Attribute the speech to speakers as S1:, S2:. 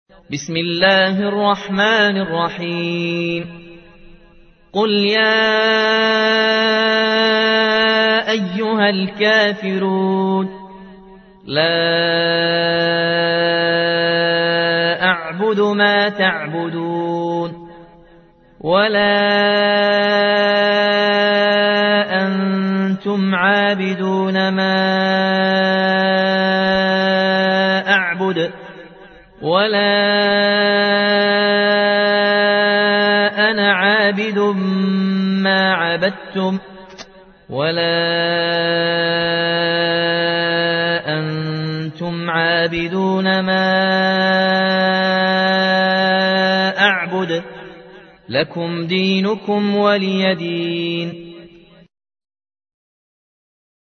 S1: بسم الله الرحمن الرحيم قل يا أيها الكافرون لا أعبد ما تعبدون ولا أنتم عابدون ما أعبد ولا أنا عابد ما عبدتم ولا أنتم عابدون ما أعبد لكم دينكم ولي دين.